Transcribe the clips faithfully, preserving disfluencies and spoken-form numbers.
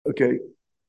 Okay.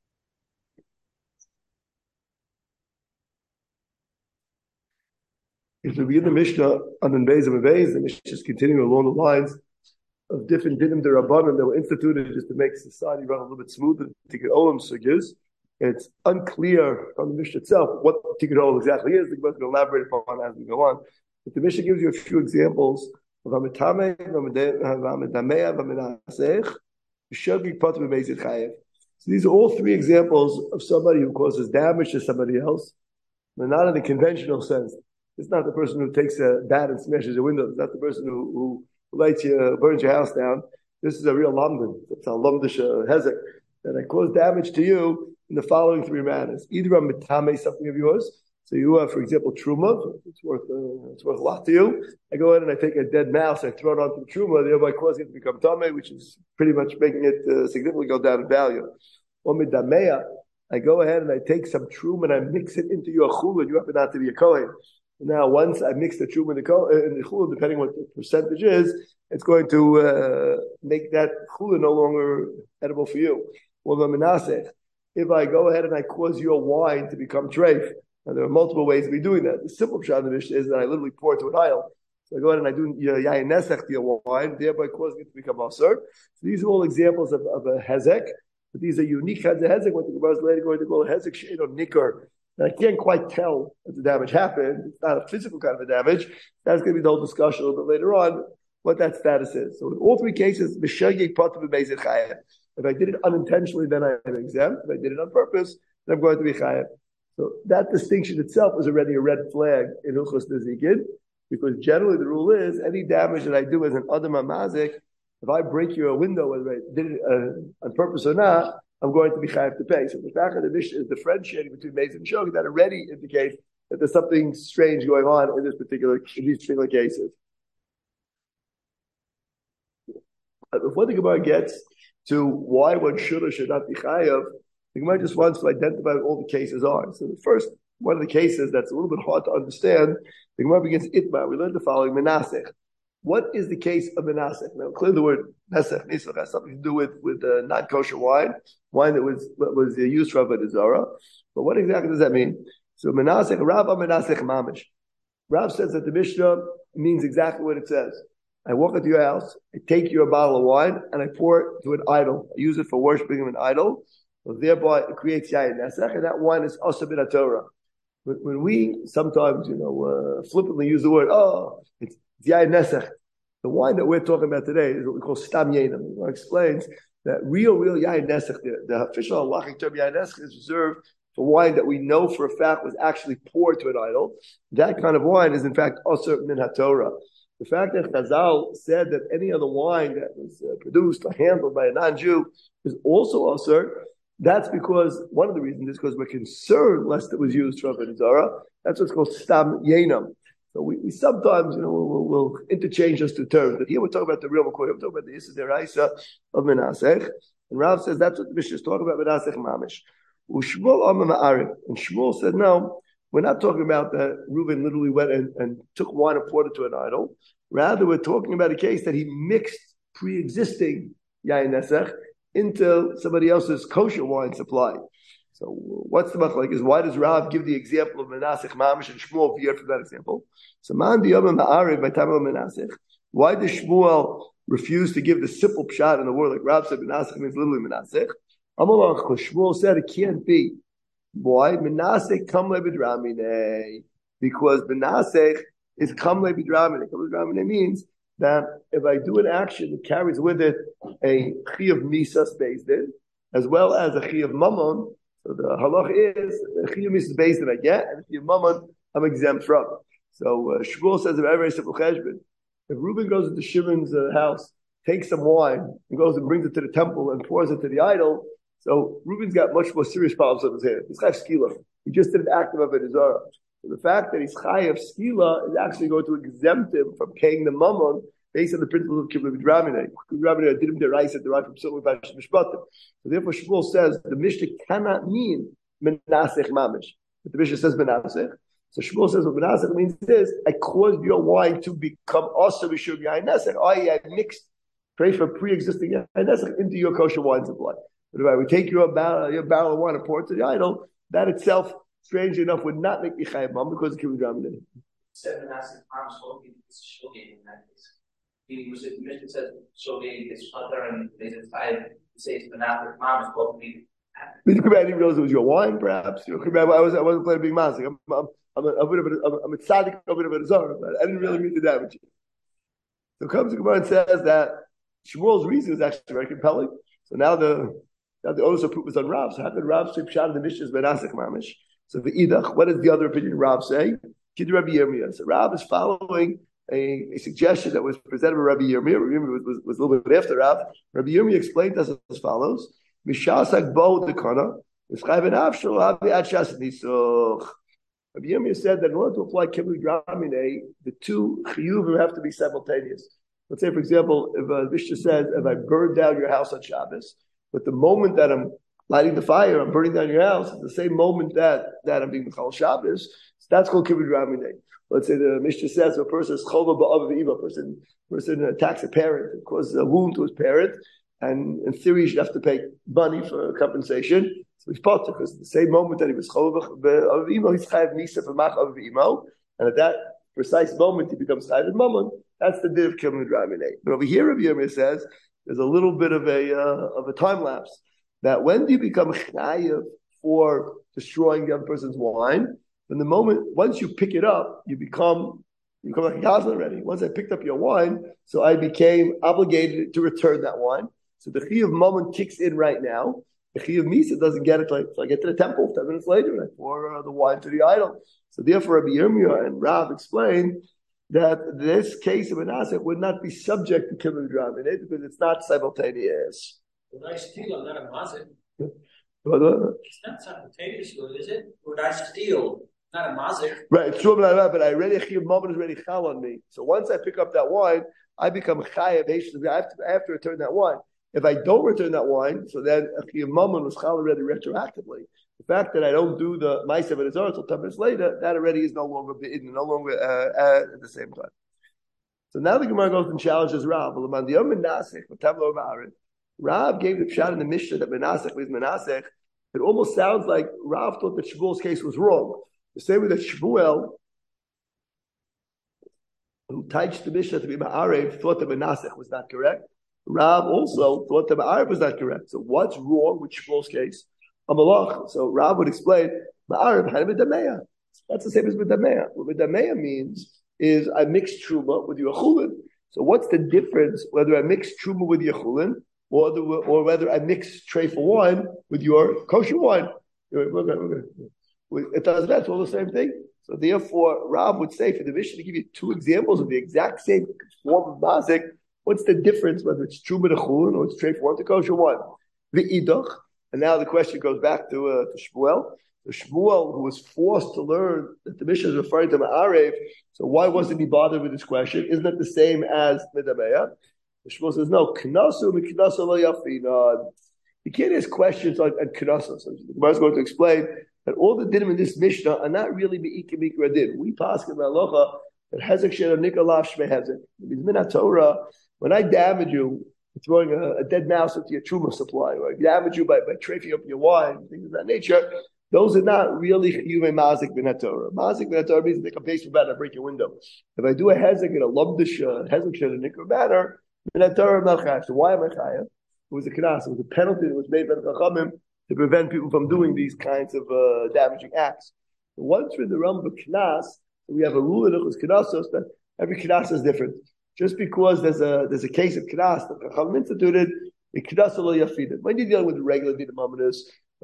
If we begin the Mishnah on the Beis and Beis, the Mishnah is continuing along the lines of different dinim derabbanan that were instituted just to make society run a little bit smoother. Tikkun Olam sugis. It's unclear from the Mishnah itself what Tikkun Olam exactly is. The Gemara is going to elaborate upon as we go on. But the Mishnah gives you a few examples of Hamitame, Hamitamea, Haminasech, Shogig Potter B'Meizid Chayev. So these are all three examples of somebody who causes damage to somebody else. They're not in the conventional sense. It's not the person who takes a bat and smashes your windows. It's not the person who, who lights you, burns your house down. This is a real lamdan. It's a lamdish hezek. And I cause damage to you in the following three manners. Either I'm mitame something of yours. So you have, for example, truma. It's worth, uh, it's worth a lot to you. I go in and I take a dead mouse, I throw it onto the truma, thereby causing it to become tame, which is pretty much making it uh, significantly go down in value. Or midameya, I go ahead and I take some truma and I mix it into your chula, and you happen not to be a kohen. Now, once I mix the truma in the, in the chula, depending what the percentage is, it's going to uh, make that chula no longer edible for you. Well, the menasech, if I go ahead and I cause your wine to become treif, now there are multiple ways of me doing that. The simple pshat of the Mishnah is that I literally pour it to an aisle. So I go ahead and I do yayin nesech to your wine, thereby causing it to become asur. So these are all examples of, of a hezek, but these are unique kinds of hezek. What the Gemara is later going to call a hezek she'en or nikar. And I can't quite tell if the damage happened. It's not a physical kind of a damage. That's going to be the whole discussion a little bit later on, what that status is. So in all three cases, if I did it unintentionally, then I am exempt. If I did it on purpose, then I'm going to be chayav. So that distinction itself is already a red flag in Hilchos Nezikin, because generally the rule is any damage that I do as an Adam HaMazik, if I break your window, whether I did it uh, on purpose or not, I'm going to be chayav to pay. So the fact that the Mishnah is differentiating between Meis and Shogeg, that already indicates that there's something strange going on in this particular in these particular cases. But before the Gemara gets to why one should or should not be chayav, the Gemara just wants to identify what all the cases are. So the first one of the cases that's a little bit hard to understand, the Gemara begins itmar. We learned the following: menasech. What is the case of menasech? Now, clearly the word nesech nisach has something to do with with uh, not kosher wine, wine that was that was uh, used for avodah zarah. But what exactly does that mean? So menasech, Rav menasech mamish. Rav says that the Mishnah means exactly what it says. I walk into your house, I take your bottle of wine, and I pour it to an idol. I use it for worshiping an idol. So thereby, it creates yayin nesech, and that wine is also bin Torah. When we sometimes, you know, uh, flippantly use the word, oh, it's yayin nesech. The wine that we're talking about today is what we call stam yenim. It explains that real, real yayin nesech, the, the official halachic term yayin nesech is reserved for wine that we know for a fact was actually poured to an idol. That kind of wine is in fact also min haTorah. The fact that Chazal said that any other wine that was uh, produced or handled by a non-Jew is also asur, that's because, one of the reasons is because we're concerned lest it was used for Avodah Zarah. That's what's called stam yenam. So we, we sometimes, you know, we'll, we'll interchange those two terms. But here we're talking about the real McCoy. We're talking about the Yisra Deraisa of Menasech. And Rav says that's what the Mishnah is talking about, Menasech Mamish. Ushmuel Amma Ma'arif. And Shmuel said, no, we're not talking about that Reuben literally went and, and took wine and poured it to an idol. Rather, we're talking about a case that he mixed pre-existing yayin nesech into somebody else's kosher wine supply. So what's the machlok? Is why does Rav give the example of Menasech Mamish and Shmuel veered from that example? So man diyom ma'ariv by time of Menasech. Why does Shmuel refuse to give the simple pshat in the word like Rav said? Menasech means literally Menasech. Amalach, Shmuel said it can't be. Why? Menasech kamle b'dramine, because Menasech is kamle b'dramine. Kamle b'dramine means that if I do an action that carries with it a chi of misas based in, as well as a chi of mammon, so the halach is the chi of misas based in I get, and the chi of mammon I'm exempt from. So uh, Shmuel says a very, very simple cheshbon. If Reuben goes into Shimon's uh, house, takes some wine, and goes and brings it to the temple and pours it to the idol, so Reuben's got much more serious problems on his hands. He's chayav skila. He just did an act of avodah zarah. So the fact that he's chayav skila is actually going to exempt him from paying the mammon based on the principle of kibbutz b'dramine. Kibbutz b'dramine didn't derive it derived from silver by mishpatim. So therefore, Shmuel says the Mishnah cannot mean menasech mamish, but the Mishnah says menasech. So Shmuel says what menasech means is I caused your wine to become also b'shur yayin nesech. I I mixed pray for pre-existing yayin nesech into your kosher wine supply. But if I would take your barrel, your barrel of wine and pour it to the idol, that itself, strangely enough, would not make me chayav mum because of kibbutz ramin. Seven asset farms spoken is shogeg in that case. Meaning, was it the Mishnah says shogeg is other and they said five. Say it's banana mom is supposed to be. I didn't realize it was your wine, perhaps. You know, I was I wasn't playing big mazik. I'm I'm I'm a, a bit of a I'm a tzaddik, a bit of a zara, but I didn't really mean to damage you. So comes the Gemara and says that Shmuel's reason is actually very compelling. So now the now the onus of proof is on Rav. So how did Rav say pshat in the Mishnah is benasik mamish? So the idach, what does the other opinion of Rav say? Kid Rabbi Yirmiyah. So Rav is following a, a suggestion that was presented by Rabbi Yirmiyah. Rabbi Yirmiyah was, was, was a little bit after Rav. Rabbi Yirmiyah explained as follows. Mishasak bo dekana. Rabbi Yirmiyah said that in order to apply kibbutz ramine, the two chiyuvim have to be simultaneous. Let's say, for example, if a Mishnah says, if I burn down your house on Shabbos, but the moment that I'm lighting the fire, I'm burning down your house, at the same moment that, that I'm being Mechal Shabbos, so that's called kibbutz ramine. Let's say the Mishnah says a person is chova ba'av v'iva, person person attacks a parent and causes a wound to his parent, and in theory he should have to pay money for compensation. So he's potter because at the same moment that he was chova ba'av v'iva, he's chayav misa b'mach av v'imo, and at that precise moment he becomes chayav mammon. That's the din of kibbutz ramine. But over here, Rabbi Yirmiyah says there's a little bit of a uh, of a time lapse. That when do you become chayav for destroying the other person's wine? From the moment, once you pick it up, you become you become like a gazlan already. Once I picked up your wine, so I became obligated to return that wine. So the chiyuv mammon kicks in right now. The chiyuv misa doesn't get it like so I get to the temple ten minutes later and I pour uh, the wine to the idol. So therefore, Rabbi Yirmiyah and Rav explained that this case of an asset would not be subject to kibbutz ramine because it's not simultaneous. Would I steal? Not a mazit. But, uh, it's not simultaneous, is it? Would I steal? Not a mazik. Right, it's true, but I already chiyuv mammon is already chal on me. So once I pick up that wine, I become chayav. I have to, I have to return that wine. If I don't return that wine, so then chiyuv mammon was chal already retroactively. The fact that I don't do the ma'aser v'nezar until ten minutes later, that already is no longer no longer uh, uh, at the same time. So now the Gemara goes and challenges Rav. Rav gave the pshat in the Mishnah that Menasech was Menasech. It almost sounds like Rav thought that Shmuel's case was wrong. The same way that Shmuel, who touched the Mishnah to be Ma'arev, thought that Menasech was not correct. Rav also thought that Ma'arev was not correct. So what's wrong with Shmuel's case? Amalach. So Rav would explain, Ma'arev had a Midameya. That's the same as Midameya. What Midameya means is I mix Truma with your Chulin. So what's the difference whether I mix Truma with your Chulin or, the, or whether I mix tray for wine with your kosher wine? We're gonna, we're gonna, it doesn't matter. It's all the same thing. So therefore, Rav would say for the Mishnah to give you two examples of the exact same form of mazik, what's the difference whether it's Truma to Chulin or it's tray for wine to kosher wine? The Idach. And now the question goes back to, uh, to Shmuel. So Shmuel, who was forced to learn that the Mishnah is referring to Ma'arev, so why wasn't he bothered with this question? Isn't it the same as Midameya? Shmuel says, no, Knasu miknasu lo yafin. You can't ask questions on, on Knasu. So the Gemara is going to explain that all the dinim in this Mishnah are not really Me'ika Mikra din. We pass in the Halacha that Hezek Shel Nikolav Shmei Hezek. It means Minat Torah, when I damage you, throwing a, a dead mouse into your truma supply, or I damage you by, by trafing up your wine, things of that nature, those are not really chiyuvei mazik b'nei Torah. Mazik b'nei Torah means make a base for bad and break your window. If I do a hezek in a lumdish, uh, hezek in a nikra manner, b'nei Torah I'm not chayav. So why am I chayav? It was a knas. It was a penalty that was made by the Chachamim to prevent people from doing these kinds of uh, damaging acts. So once we're in the realm of knas, we have a rule in the knasos that every knas is different. Just because there's a there's a case of knas that the Chachamim instituted, the knas lo yafid. When you're dealing with the regular din of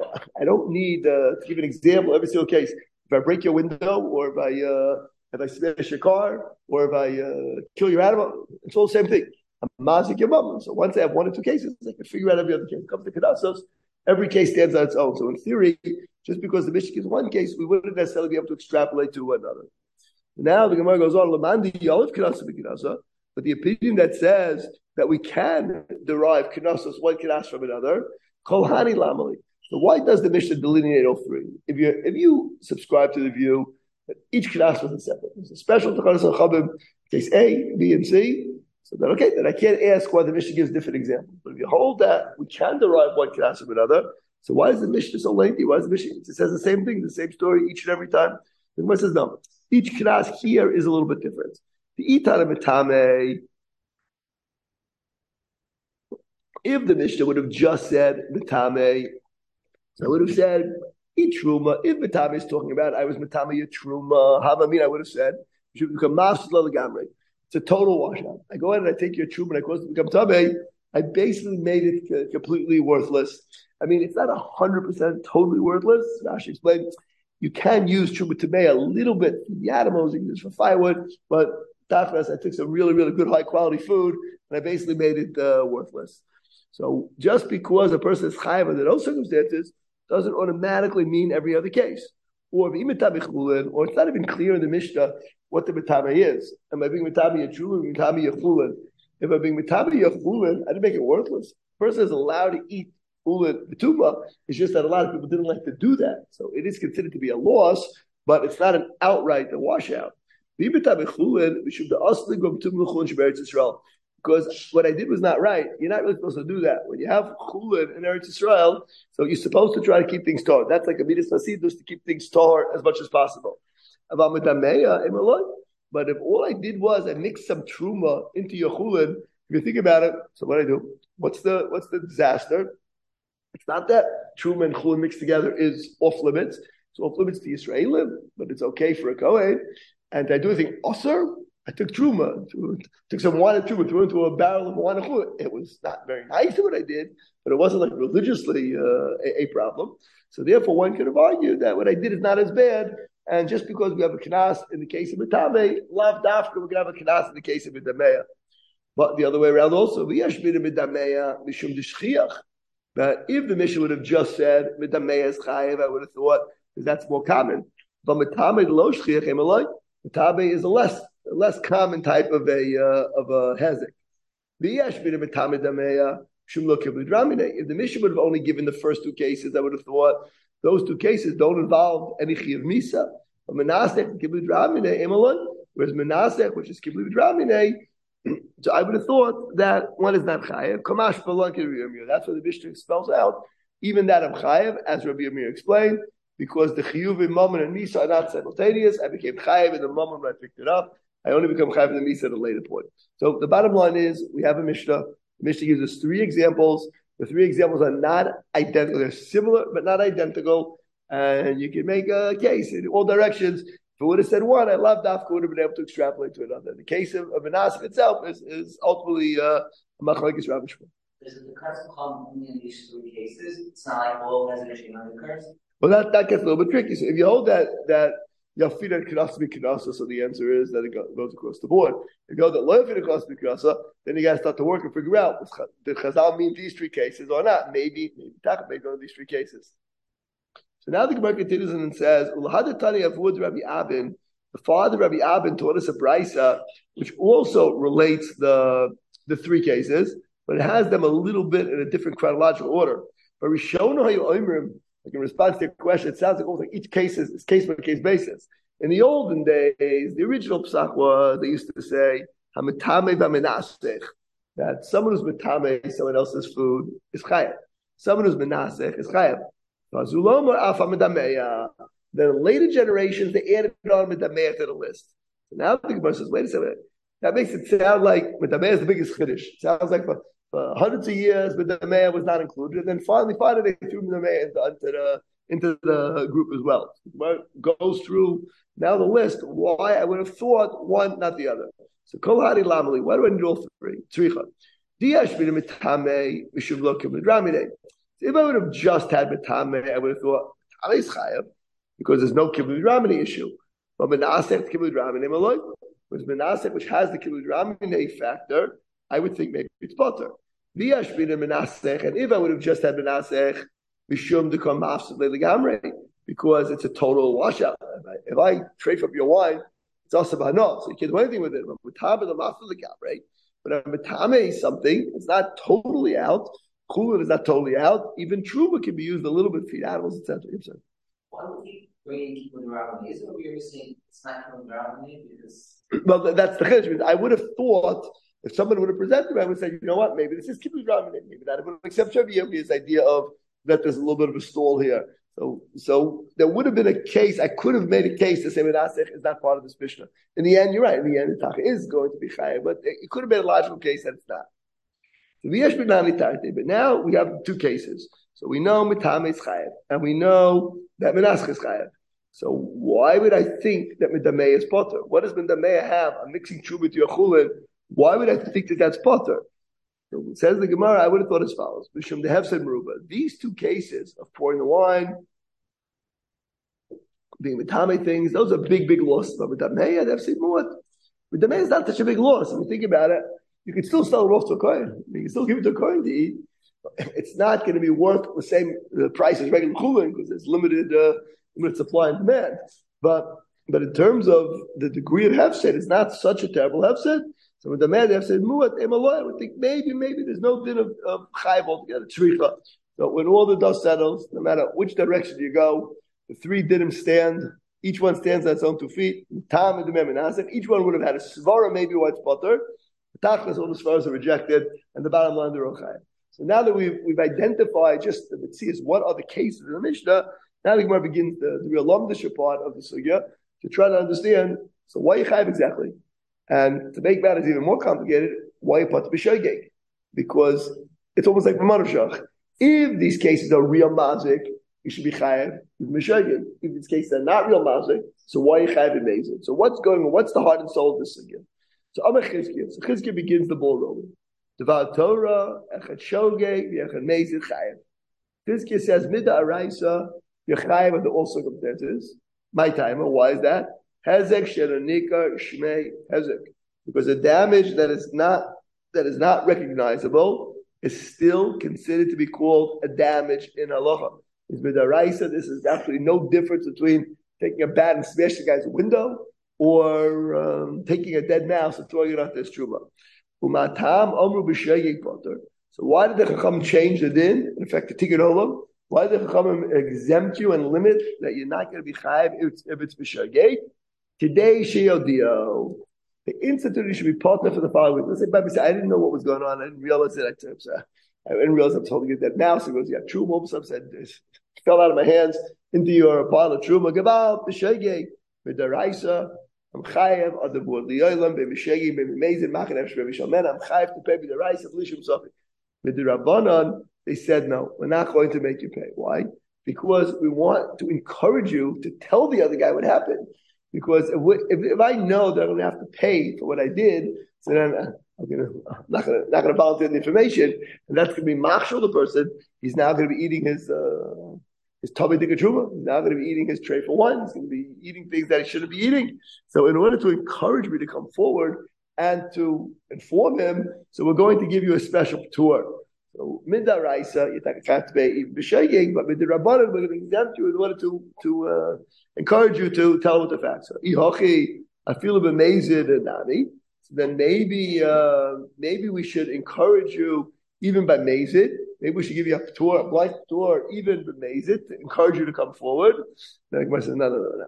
I don't need uh, to give an example every single case. If I break your window, or if I uh, if I smash your car, or if I uh, kill your animal, it's all the same thing. I'm mazik your mom. So once I have one or two cases, I can figure out every other case. When it comes to knasos, every case stands on its own. So in theory, just because the Mishnah is one case, we wouldn't necessarily be able to extrapolate to another. Now the Gemara goes on, Lamandi Yalif Knasa b'Knasa, but the opinion that says that we can derive knasos one knas from another, Kolhani Lamali. So why does the Mishnah delineate all three? If you if you subscribe to the view that each knas was a separate, there's a special Takanas Chabim, case A, B, and C. So then, okay, then I can't ask why the Mishnah gives different examples. But if you hold that, we can derive one Knas from another. So why is the Mishnah so lengthy? Why is the Mishnah, it says the same thing, the same story each and every time? The Gemara says, no, each Knas here is a little bit different. The Itana Mitame, if the Mishnah would have just said Mitame, so I would have said, eat Truma. If Mitame is talking about, I was Mitame a Truma, Havamin, I would have said, you should become Mafsud Lagamri. It's a total washout. I go ahead and I take your Truma and I cause it to become Tameh. I basically made it completely worthless. I mean, it's not one hundred percent totally worthless. Rashi explained, you can use Truma Tameh a little bit for the animals, you can use for firewood, but Tachras, I took some really, really good high quality food and I basically made it uh, worthless. So just because a person is chayav under those circumstances doesn't automatically mean every other case. Or if or it's not even clear in the Mishnah what the mitame is. Am I being mitame yachulin, mitame yachulin? If I'm being mitame yachulin, I didn't make it worthless. The person is allowed to eat chulin betuma. It's just that a lot of people didn't like to do that. So it is considered to be a loss, but it's not an outright washout. Because what I did was not right. You're not really supposed to do that. When you have chulin in Eretz Yisrael, so you're supposed to try to keep things taut. That's like a midas hasidus, to keep things taut as much as possible. But if all I did was I mixed some truma into your chulin, if you think about it, so what I do? What's the what's the disaster? It's not that truma and chulin mixed together is off limits. It's off limits to Yisraelim, but it's okay for a kohen. And did I do anything osir? I took truma, took some wine and truma, threw it into a barrel of wine and chulin. It was not very nice to what I did, but it wasn't like religiously uh, a, a problem. So therefore, one could have argued that what I did is not as bad. And just because we have a knas in the case of mitame, lav dafka, we're going to have a knas in the case of midameya. But the other way around also, v'yesh midameya mishum d'shchiach. But if the Mishnah would have just said midameya is chayiv, I would have thought because that's more common. But mitame lo shchiach emaloi. Mitame is a less a less common type of a uh, of a hezek. V'yesh midameya dameya shum lo kibud ramine. If the Mishnah would have only given the first two cases, I would have thought those two cases don't involve any chiyuv misa. But menasech kibud ramine emaloi. Whereas menasech, which is kibud ramine, so I would have thought that one is not chayev. Kamash b'lan Rabbi Amir. That's what the Mishnah spells out. Even that of chayev, as Rabbi Amir explained, because the chiyuv in mammon and misa are not simultaneous. I became chayev in the mammon when I picked it up. I only become chayev in the misa at a later point. So the bottom line is we have a Mishnah. The Mishnah gives us three examples. The three examples are not identical. They're similar but not identical, and you can make a case in all directions. If it would have said one, I love dafka, would have been able to extrapolate to another. The case of, of Menashe itself is, is ultimately uh, a machlokes Rav Shmuel. Does the curse come only in these three cases? It's not like all has an issue on the curse? Well, that, that gets a little bit tricky. So if you hold that that Yafina Knasa be Knasa, so the answer is that it goes across the board. If you hold that Lo Yafina Knasa be Knasa, then you got to start to work and figure out did Chazal mean these three cases or not? Maybe, maybe Taka may go to these three cases. So now the Gemara continues and says, "Ulhadatani Avud Rabbi Abin." The father Rabbi Abin taught us a brisa, which also relates the the three cases, but it has them a little bit in a different chronological order. But Rishon Hayoimrim, like in response to your question, it sounds like almost like each case is, is case by case basis. In the olden days, the original psach was they used to say Hamitame v'menasech, that someone who's mitame someone else's food is chayav. Someone who's menasech is chayav. Then later generations, they added on Medameya to the list. So now the Gemara says, wait a second, that makes it sound like Medameya is the biggest chiddush. It sounds like for, for hundreds of years, Medameya was not included. And then finally, finally, they threw Medameya into, into, the, into the group as well. It goes through now the list, why I would have thought one, not the other. So, Kol Hari Lamali, why do I need all three? Tzricha. Diyash Medameya, Mishum Lo Kibud Ramine. If I would have just had Metame, I would have thought, Metame is chayav, because there's no Kibbutz Ramine issue. But Menasech, Kibbutz Ramine, Maloi, because Menasech, which has the Kibbutz Ramine factor, I would think maybe it's butter. V'yash b'nei Menasech, and if I would have just had Menasech, Mishum to come Mafsud Le'Legamre, because it's a total washout. If I, if I trade up your wine, it's also Bahano, so you can't do anything with it. But Metame, the Mafsud Le'Legamre, but Metame is something, it's not totally out. Chulin is not totally out. Even truma can be used a little bit to feed animals, et cetera. Why would we bring in Kibbutz Ramine? Isn't what you're saying it's not Kibbutz Ramine? Because well, that's the chiddush. I would have thought If someone would have presented, I would say, you know what, maybe this is kibbutz ramen, maybe that I would accept this idea of that there's a little bit of a stall here. So, so there would have been a case. I could have made a case to say Menasech is not part of this Mishnah. In the end, you're right. In the end, the Tacha is going to be chayav, but it could have been a logical case that it's not. But now we have two cases. So we know Mitame is chayav, and we know that Menasech is chayav. So why would I think that Midameh is potter? What does Midameh have? I'm mixing true with your chulin. Why would I think that that's potter? So it says the Gemara, I would have thought as follows. Mishum the Hefsed Meruba. These two cases of pouring the wine, being Mitame things, those are big, big losses. But Midameh and Hefsed Muat. Midameh is not such a big loss. If you think about it, you can still sell it off to a coin. You can still give it to a coin to eat. It's not going to be worth the same the price as regular chulin because there's limited uh, limited supply and demand. But but in terms of the degree of hefsed, it's not such a terrible hefsed. So with the man hefsed muat emaloi, I would think maybe maybe there's no din of, of chayv altogether. Tzricha. So when all the dust settles, no matter which direction you go, the three dinim stand. Each one stands on its own two feet. Tam and the Menasech. Each one would have had a svara, maybe white spotter. The tachlis, all the svaras are rejected, and the bottom line they're all chayv. So now that we've we've identified just the mitzias, what are the cases in the Mishnah? Now the Gemara begins the, the real lomdisha part of the sugya to try to understand. So why you chayv exactly? And to make matters even more complicated, why you put b'shogeg? Because it's almost like b'manushach. If these cases are real mazik, you should be chayav b'shogeg. If these cases are not real mazik, so why you chayav b'mezid? So what's going on? What's the heart and soul of this sugya? So Amar Chizkiah. So Chizkiah begins the ball rolling. Devar Torah, echad shogeg, echad mezid chayav. Chizkiah says mida araisa, you're chayav under all circumstances. My timer. Why is that? Hezek sheranika shmei hezek. Because the damage that is not that is not recognizable is still considered to be called a damage in halacha. It's midaraisa. This is absolutely no difference between taking a bat and smashing the guy's window or um, taking a dead mouse and throwing it out this truma. Umatam omru b'shegeg potter. So why did the Chacham change the din? In fact, the tikkun olam. Why did the Chacham exempt you and limit that you're not going to be chayav if it's, if it's b'shegeg? Today, sheyodio. The institute should be partner for the following week. Let's say, Babi said, I didn't know what was going on. I didn't realize it. I, so I didn't realize I was holding it that mouse. He goes, yeah, truma. All of a sudden, said, it fell out of my hands into your pile of truma. Gabal, b'shegeg, b'daraisa. I'm chayav on the board. Liyolam, b'mishegi, b'mimezid, machin, efsh, b'mishalmen. I'm chayav to pay b'daraisa, b'lishim sofi. With the Rabbanon, they said, no, we're not going to make you pay. Why? Because we want to encourage you to tell the other guy what happened. Because if, we, if, if I know that I'm going to have to pay for what I did, so then I'm, gonna, I'm not going to not going to volunteer the information, and that's going to be machshel the person. He's now going to be eating his uh, his tummy tikachuma. He's now going to be eating his tray for one. He's going to be eating things that he shouldn't be eating. So in order to encourage me to come forward and to inform him, so we're going to give you a special tour. So midaraisa, you can't pay even b'shegeg, but midirabbanan, we're going to exempt you in order to to uh, encourage you to tell what the facts are. Ihochi, I feel a bit amazed and nani. So then maybe uh, maybe we should encourage you even by mazid. Maybe we should give you a tour, a blind tour, even by mazid, to encourage you to come forward. Then I said, no, no, no, no.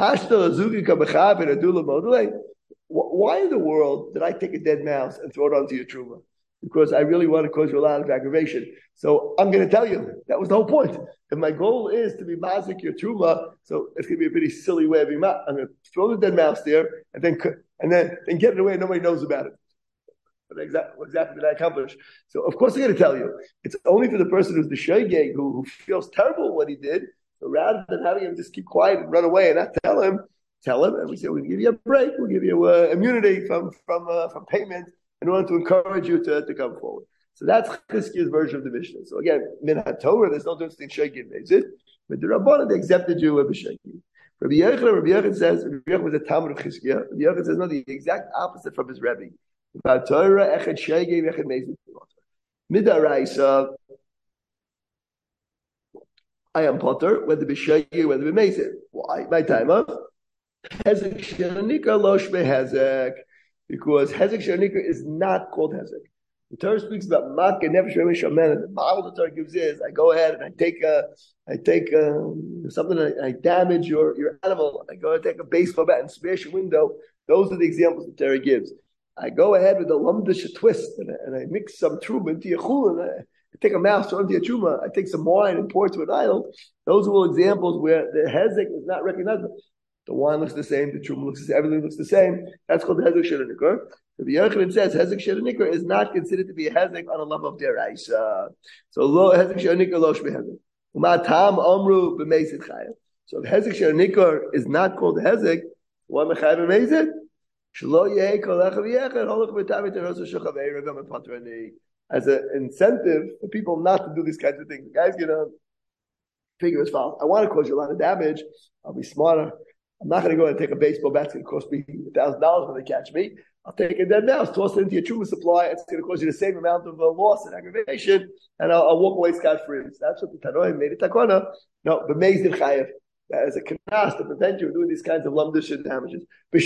Why in the world did I take a dead mouse and throw it onto your truma? Because I really want to cause you a lot of aggravation. So I'm going to tell you, that was the whole point. If my goal is to be mazik your truma, so it's going to be a pretty silly way of being mazik. I'm going to throw the dead mouse there and then and then, then get it away and nobody knows about it. What exactly, what exactly did I accomplish? So of course I'm going to tell you. It's only for the person who's the shogeg who, who feels terrible what he did. So rather than having him just keep quiet and run away and not tell him, tell him, and we say, we'll give you a break, we'll give you uh, immunity from from uh, from payment in order to encourage you to, to come forward. So that's Chizkiah's version of the Mishnah. So again, min ha-Torah, there's no difference between shogeg and mezid, but the Rabbanan, they accepted you with a shogeg. Rabbi Yochanan, Rabbi Yochanan says, Rabbi Yochanan was a Talmud of Chizkiah. Rabbi Yochanan says, no, the exact opposite from his Rebbe. About Torah, echad shogeg, echad mezid. Midaraisa, I am potter, whether be shogeg, whether be mezid. Why? My time of Hezek Sheranika Losh Hezek. Because Hezek Sheranika is not called Hezek. The Torah speaks about Mak and Nefesh Remesh Amen. And the model the Torah gives is, I go ahead and I take a, I take a, something, I, I damage your, your animal. I go and take a baseball bat and smash your window. Those are the examples the Torah gives. I go ahead with the lumdish twist and I, and I mix some truma into yechul and I, I take a mouse to empty a truma. I take some wine and pour it to an idol. Those are all examples where the hezek is not recognizable. The wine looks the same, the truma looks the same, everything looks the same. That's called the hezek shel nikar. So the Yochanan says hezek shel nikar is not considered to be a hezek on a level of deraisa. So lo hezek shel nikar lo shbe hezek. Umatam amru b'meisid chayav. So if hezek shel nikar is not called hezek, why mechayav b'meisid? As an incentive for people not to do these kinds of things. The guy's gonna figure as follows: I want to cause you a lot of damage. I'll be smarter. I'm not going to go and take a baseball bat. It's going to cost me a thousand dollars when they catch me. I'll take a dead mouse, toss it into your truma supply. It's going to cause you the same amount of uh, loss and aggravation, and I'll, I'll walk away scot free. So that's what the Tanoim made it takona. No, but meizdir chayev. As a knas to prevent you from doing these kinds of lumdish damages. You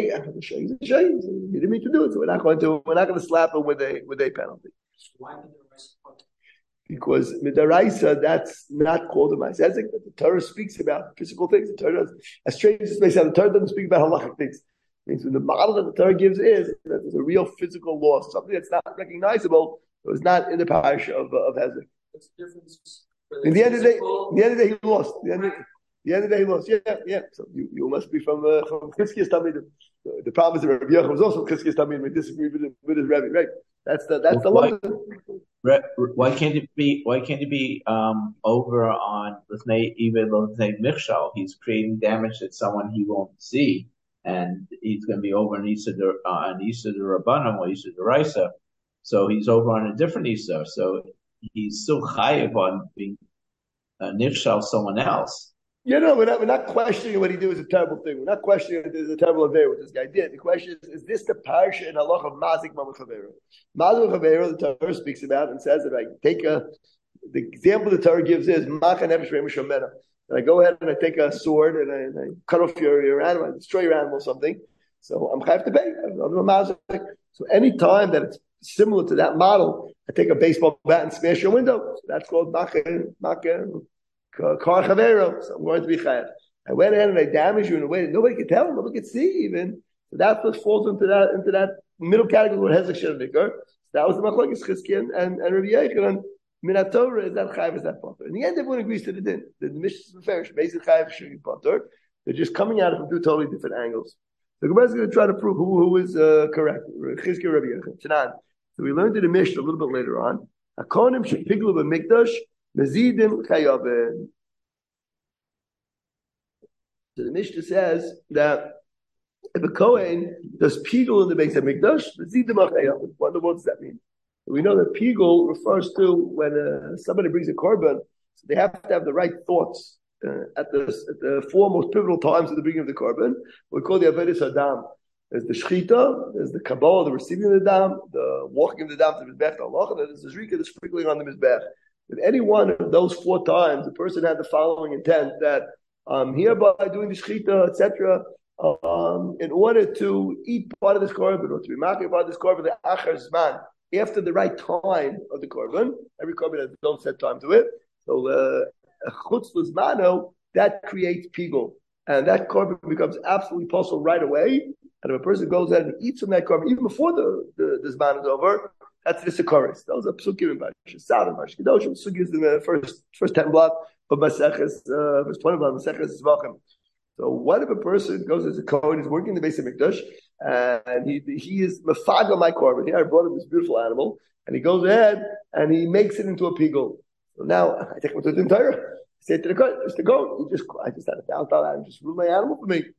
didn't mean to do it, so we're not going to we're not going to slap him with a with a penalty. Why did the rest of Because midaraisa, that's not called a ma'aseh. The Torah speaks about physical things. The Torah, as strange as it may sound, the Torah doesn't speak about halachic things. It means when the model that the Torah gives is that there's a real physical loss, something that's not recognizable. It was not in the parasha of of hezek. What's the difference? In the end of the day, in the end of the day, he lost. The end of, the end of the day, he lost. Yeah, yeah. So you, you must be from uh, from Chizkias Talmidim. The, the problem is that Rabbi Yochanan was also from Chizkias Talmidim. He disagreed with, with his Rebbe, right? That's the that's the why, law. Why can't it be? Why can't it be um, over on Lifnei even Lifnei Michshal? He's creating damage that someone he won't see, and he's going to be over on Issa uh, on Issa the Rabbanim or Issa the Raisa. So he's over on a different Issa. So he's still chayiv on being uh, Nichshal someone else. You know, we're not, we're not questioning what he did was a terrible thing. We're not questioning it is a terrible affair what this guy did. The question is, is this the parsha in halach of Mazik Mamad Chavero? Mazik Chavero, the Torah speaks about and says that I take a, the example the Torah gives is, Macha Nefesh Re'emish Shomena. And I go ahead and I take a sword and I, and I cut off your, your animal, I destroy your animal or something. So I'm chayav to pay. I'm a Mazik. So any time that it's similar to that model, I take a baseball bat and smash your window. So that's called Macha, Macha, Kar Chavero, so I'm going to be chayav. I went ahead and I damaged you in a way that nobody could tell, nobody could see even. So that's what falls into that into that middle category where hezek shel nikar. That was the machlokes Chizkiah and, and, and Rabbi Yochanan. Minat Torah is that chayav, is that potter. In the end, everyone agrees to the din. The Mishnah is meferish, basic chayav shel potter. They're just coming at it from two totally different angles. The Gemara is going to try to prove who who is uh, correct. Chizkiah, Rabbi Yochanan. So we learned in the Mishnah a little bit later on. Hakonim shepiglu b'mikdash. Mezidim chayavin. So the Mishnah says that if a Kohen does pigul in the Beis Hamikdash, mezidim chayavin. What, what does that mean? We know that pigul refers to when uh, somebody brings a korban, so they have to have the right thoughts uh, at the at the four most pivotal times of the bringing of the korban. We call the Avodas Hadam. There's the shchita, there's the kabbalah, the receiving of the dam, the walking of the dam to the mizbech, the halach, and then there's the zrika, the sprinkling on the mizbech. With any one of those four times, the person had the following intent that um, hereby doing the shechita, et cetera, um, in order to eat part of this korban or to be making part of this korban, the achar zman, after the right time of the korban. Every korban has its own set time to it. So uh, chutz l'zmano, that creates pigul, and that korban becomes absolutely possible right away. And if a person goes ahead and eats from that korban even before the the, the zman is over, that's the Sikoris. Those are psukim in Parshas Sad and Parshas Kedoshim. Psukim is in the first first ten block of Maseches, uh, first twenty block of Maseches Zvachim. So what if a person goes as a Kohen, he's working in the Beis Hamikdash, and he he is mefaga my korban. Here I brought him this beautiful animal, and he goes ahead and he makes it into a pigul. So now I take him to the entire. I say to the Kohen, Mister Kohen, he just I just had a thousand dollars and just rule my animal for me.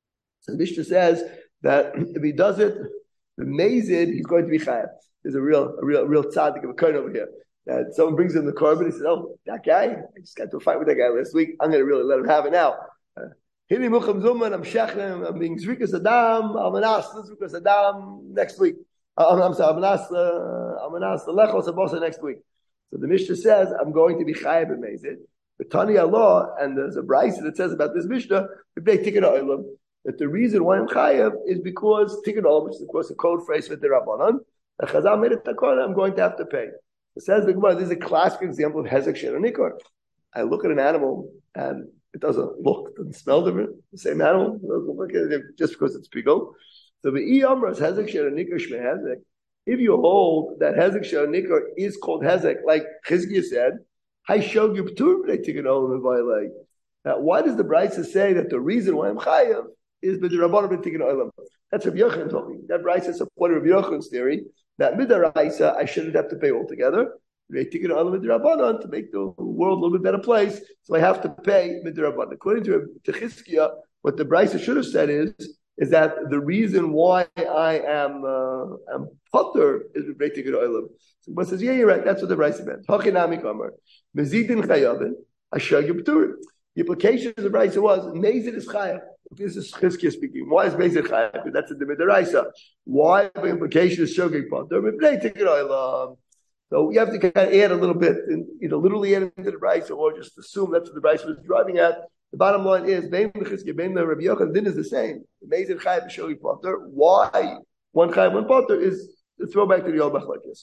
So the Mishnah says that if he does it, the mazid, he's going to be chayav. There's a real, a real, real tzaddik of a kohen over here. That someone brings in the korban, he says, "Oh, that guy! I just got into a fight with that guy last week. I'm going to really let him have it now." Hini mucham zuman, I'm shechlim, I'm being zrikas adam, I'm anas zrikas adam next week. I'm, I'm sorry, I'm anas, uh, I'm anas the lechos abosa next week. So the Mishnah says, I'm going to be chayav b'mezid. But Tani Allah, and there's a brayso that says about this Mishnah, they tikkun ha'olam, that the reason why I'm chayav is because tikkun ha'olam, which is of course a code phrase for the Rabbanan. The Chazal made it takona, I'm going to have to pay. It says the Gemara, this is a classic example of hezek shel nikar. I look at an animal and it doesn't look, doesn't smell different. The same animal, it doesn't look at it just because it's pigul. So the I Amras Hezek Shel Nikar Shme Hezek. If you hold that Hezek Shel Nikar is called Hezek, like Chizkiah said, Hay Shog Yiptur they take an olam violate. Now, why does the Brisa say that the reason why I'm chayav is b'derabbanan b'tikkun olam? That's Rabbi Yochanan told me. That Brisa supported Rabbi Yochanan's theory that midaraisa I shouldn't have to pay altogether. Tikkun olam b'derabbanan to make the world a little bit better place, so I have to pay b'derabbanan. According to to Chizkiah, what the Brisa should have said is is that the reason why I am uh, am potter is with tikkun olam. So he says, yeah, you're right. That's what the Brisa meant. Hachinami kamer mezidin chayavin ashag b'turim. The implication of the Brisa was Mezid is chayav. This is Chizkiah speaking. Why is Mezid chayav? Because that's in the Midaraisa. Why the implication is shogeg potter? So you have to kind of add a little bit, and either literally add into the Brisa or just assume that's what the Brisa was driving at. The bottom line is Bein Chizkiah, Bein Rabbi Yochanan, din is the same. Mezid chayav is shogeg potter. Why one chayav, one potter is the throwback to the old machlokes.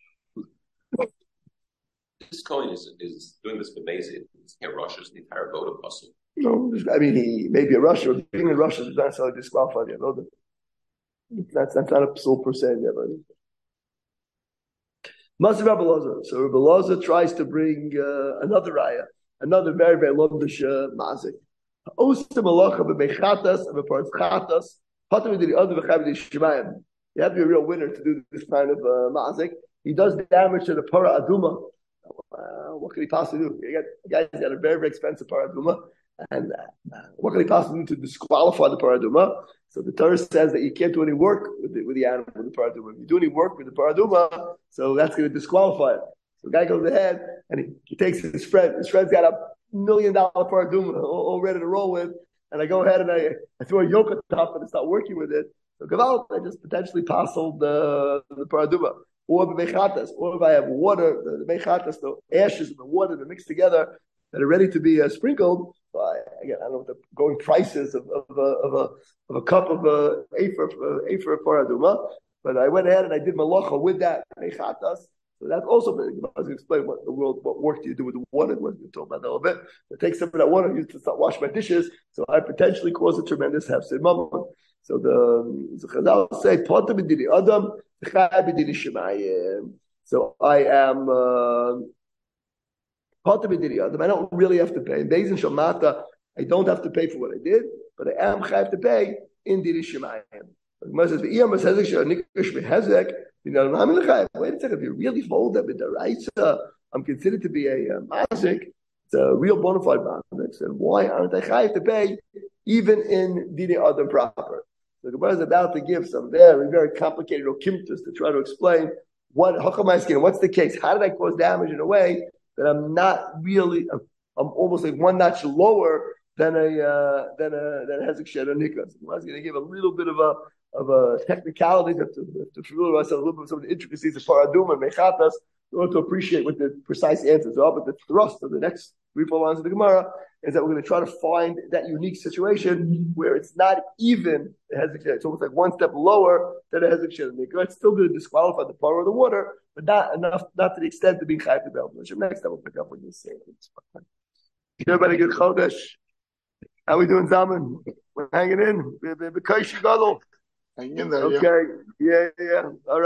This coin is, is doing this for Mezid. It's can't rush the entire vote of Puzzle. No, I mean, he may be a Russia, but being in Russia does not necessarily disqualify the other. That's, that's not a psul per se. Maser Rabbi Loza. So Rabbi Loza tries to bring uh, another raya, another very, very longish uh, mazik. Osta malacha b'mechatas and b'parchatas. Patam the other b'chav shemayim. You have to be a real winner to do this kind of uh, mazik. He does damage to the para aduma. Uh, what could he possibly do? You got, the guy's got a very, very expensive paraduma, and uh, what could he possibly do to disqualify the paraduma? So the Torah says that you can't do any work with the, with the animal, with the paraduma. If you do any work with the paraduma, so that's going to disqualify it. So the guy goes ahead and he, he takes his friend. His friend's got a million dollar paraduma all, all ready to roll with, and I go ahead and I, I throw a yoke on top and I start working with it. So Gaval, I just potentially parceled the the paraduma. Or mechatas, or if I have water, the mechatas, the ashes and the water that mixed together that are ready to be uh, sprinkled. So I, again, I don't know what the going prices of, of, a, of a of a cup of a afer uh, afer paraduma, but I went ahead and I did malacha with that mechatas. So that's also I was going to explain what the world, what work do you do with the water? We're going to talk about that a little bit. I take some of that water, use to start wash my dishes, so I potentially cause a tremendous hefsed mammon. So the the Chazal say, "Potter b'dini adam, chai b'dini shemayim." So I am potter b'dini adam. I don't really have to pay. In Beis Din Shel Mata, I don't have to pay for what I did, but I am chai to pay in dini shemayim. The Gemara says, "V'iyam hezek shel nikash v'hezek." You know, wait a second. If you really hold that with the raisa, I'm considered to be a mazik. It's a real bona fide mazik. And why aren't I chai to pay even in dini adam proper? The Gemara is about to give some very, very complicated okimtus to try to explain what Hachamayaskin, what's the case? How did I cause damage in a way that I'm not really, I'm, I'm almost like one notch lower than a uh, than a than a Hezek Shed or Nikah. So I was going to give a little bit of a of a technicality to to, to familiar myself a little bit with some of the intricacies of Paradum and Mechatas in order to appreciate what the precise answers are. But the thrust of the next three, four lines of the Gemara is that we're going to try to find that unique situation where it's not even a Hezek Shed. It's almost like one step lower than a Hezek Shed. It's still going to disqualify the power of the water, but not enough, not to the extent of being Chayv to Bel. Next time we'll pick up what you say. Everybody good Chodesh. How we doing, Zaman? We're hanging in. We're Hanging in there. Okay. Yeah, yeah. All right.